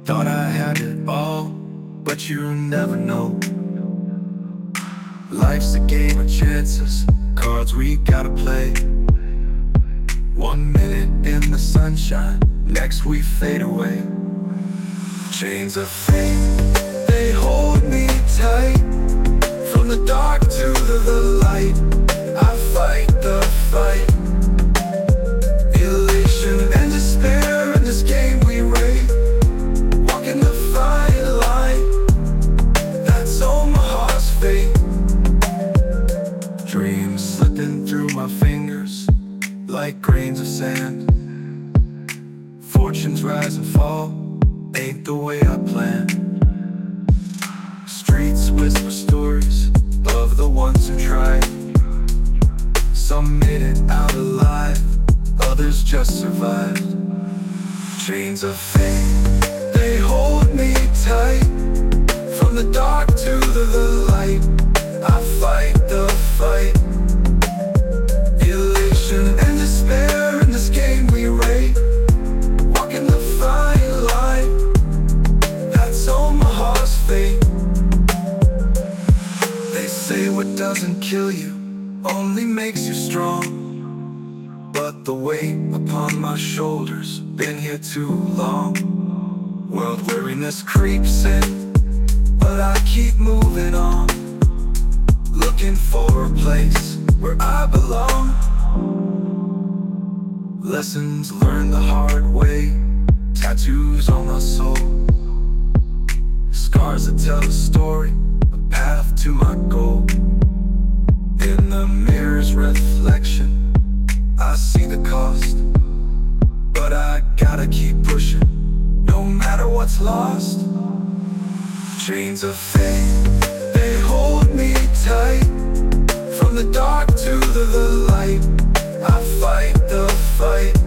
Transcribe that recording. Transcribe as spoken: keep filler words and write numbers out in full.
Thought I had it all, but you never know. Life's a game of chances, cards we gotta play. One minute in the sunshine, next we fade away. Chains of fate, they hold me tight. From the dark to the, the light, I fight the fight. Elation and despair in this game we rate. Walking the fine line, that's all my heart's fate. Dreams slipping through my fingers like grains of sand. Fortunes rise and fall, ain't the way I planned. Streets whisper stories of the ones who tried. Some made it out alive, others just survived. Chains of fate, they hold me tight. From the dark to the, the light, I fight the fight. Elation and despair in this game we rate. Walking the fine line, that's all my heart's fate. They say what doesn't kill you only makes you strong, but the weight upon my shoulders been here too long. World weariness creeps in, but I keep moving on, looking for a place where I belong. Lessons learned the hard way, tattoos on my soul. Scars that tell a story, a path to my goal. In the mirror's reflection, I see the cost, but I gotta keep pushing, no matter what's lost. Chains of fate, they hold me tight. From the dark to the, the light, I fight the fight.